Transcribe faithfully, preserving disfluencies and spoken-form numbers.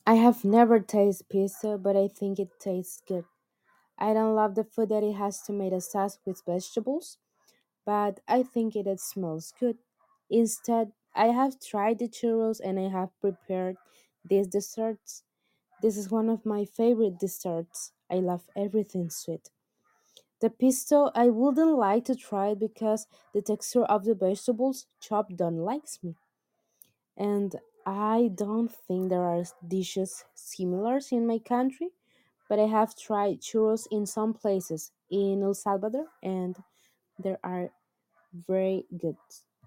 I have never tasted pizza, but I think it tastes good. I don't love the food that it has tomato sauce with vegetables, but I think it, it smells good. Instead, I have tried the churros and I have prepared these desserts. This is one of my favorite desserts. I love everything sweet. The pesto, I wouldn't like to try it because the texture of the vegetables chopped don't likes me. And I don't think there are dishes similar in my country, but I have tried churros in some places in El Salvador and they are very good.